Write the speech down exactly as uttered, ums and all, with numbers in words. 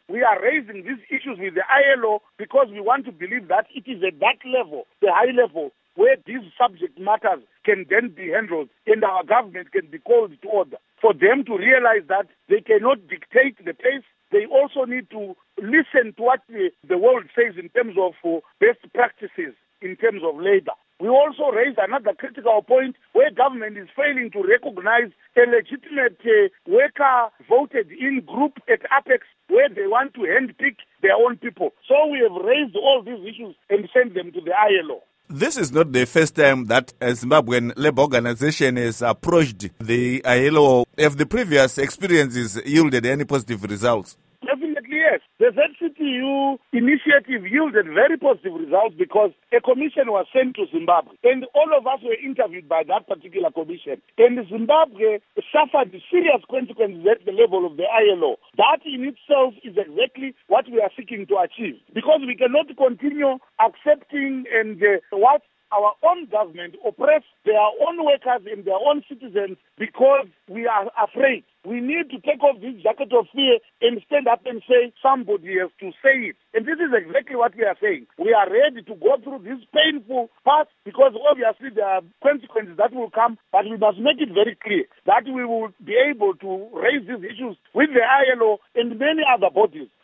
we are raising these issues with the I L O because we want to believe that it is at that level, the high level, where these subject matters can then be handled and our government can be called to order. For them to realize that they cannot dictate the pace, they also need to listen to what the, the world says in terms of uh, best practices in terms of labor. We also raised another critical point where government is failing to recognize a legitimate uh, worker voted in group at Apex where they want to handpick their own people. So we have raised all these issues and sent them to the I L O. This is not the first time that a Zimbabwean labor organization has approached the I L O. Have the previous experiences yielded any positive results? Definitely, yes. The Z C T U initiative yielded very positive results because a commission was sent to Zimbabwe and all of us were interviewed by that particular commission. And Zimbabwe suffered serious consequences at the level of the I L O. That in itself is exactly what we are seeking to achieve because we cannot continue accepting and uh, what our own government oppress their own workers and their own citizens because we are afraid. We need to take off this jacket of fear and stand up and say somebody has to say it. And this is exactly what we are saying. We are ready to go through this painful path because obviously there are consequences that will come, but we must make it very clear that we will be able to raise these issues with the I L O and many other bodies